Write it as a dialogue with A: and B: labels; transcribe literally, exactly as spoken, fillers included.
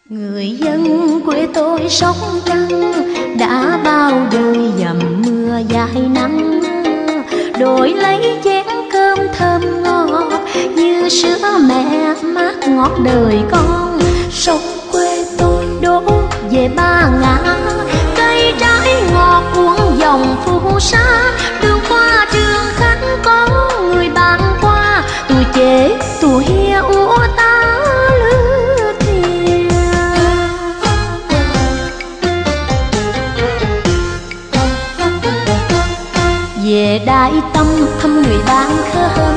A: Người dân quê tôi sóc trăng đã bao đời dầm mưa dài nắng, đổi lấy chén cơm thơm ngon như sữa mẹ mát ngọt đời con. Sông quê tôi đổ về ba ngã, cây trái ngọt cuốn dòng phù sa. Đường qua trường khánh có người bạn qua, tuổi chế tuổi hia úa ta lứa thìa. Về Đại Tâm thăm người bạn khơi